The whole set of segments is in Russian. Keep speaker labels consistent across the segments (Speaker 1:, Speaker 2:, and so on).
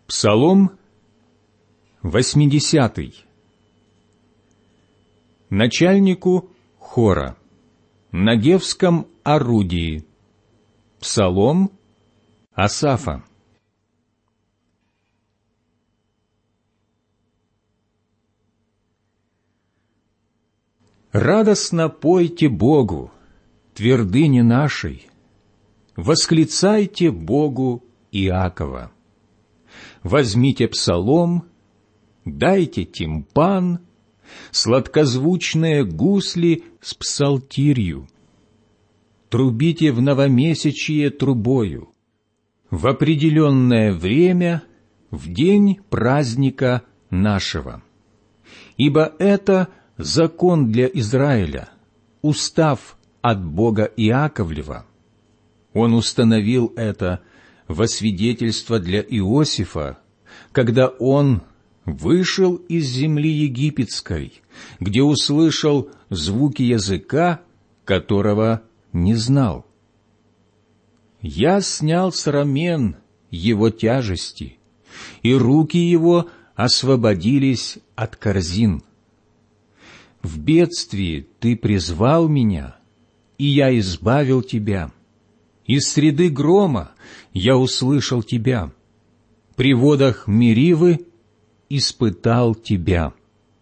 Speaker 1: Псалом 80. Начальнику хора на гевском орудии. Псалом Асафа. Радостно пойте Богу, твердыне нашей, восклицайте Богу Иакова. Возьмите псалом, дайте тимпан, сладкозвучные гусли с псалтирью. Трубите в новомесячье трубою, в определенное время, в день праздника нашего. Ибо это закон для Израиля, устав от Бога Иаковлева. Он установил это во свидетельство для Иосифа, когда он вышел из земли египетской, где услышал звуки языка, которого не знал. Я снял с рамен его тяжести, и руки его освободились от корзин. В бедствии ты призвал меня, и я избавил тебя. Из среды грома я услышал тебя. При водах Меривы испытал тебя.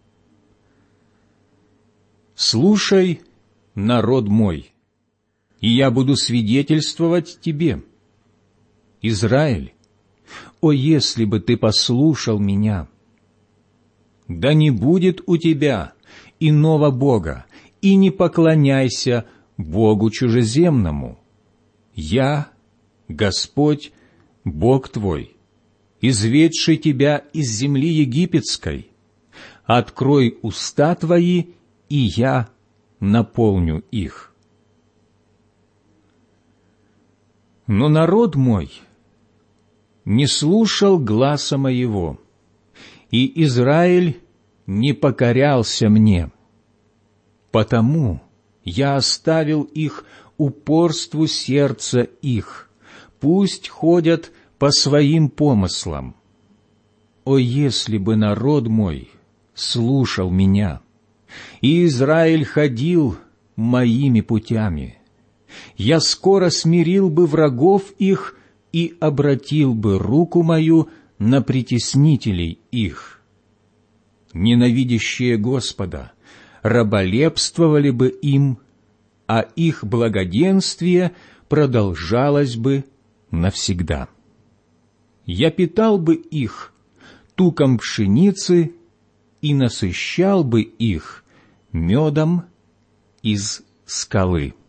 Speaker 1: Слушай, народ мой, и я буду свидетельствовать тебе. Израиль, о, если бы ты послушал меня! Да не будет у тебя иного Бога, и не поклоняйся Богу чужеземному. Я, Господь, Бог твой, изведший тебя из земли египетской. Открой уста твои, и я наполню их. Но народ мой не слушал гласа моего, и Израиль не покорялся мне. Потому я оставил их упорству сердца их, пусть ходят по своим помыслам. О, если бы народ мой слушал меня, и Израиль ходил моими путями, я скоро смирил бы врагов их и обратил бы руку мою на притеснителей их. Ненавидящие Господа раболепствовали бы им, а их благоденствие продолжалось бы навсегда. Я питал бы их туком пшеницы и насыщал бы их медом из скалы.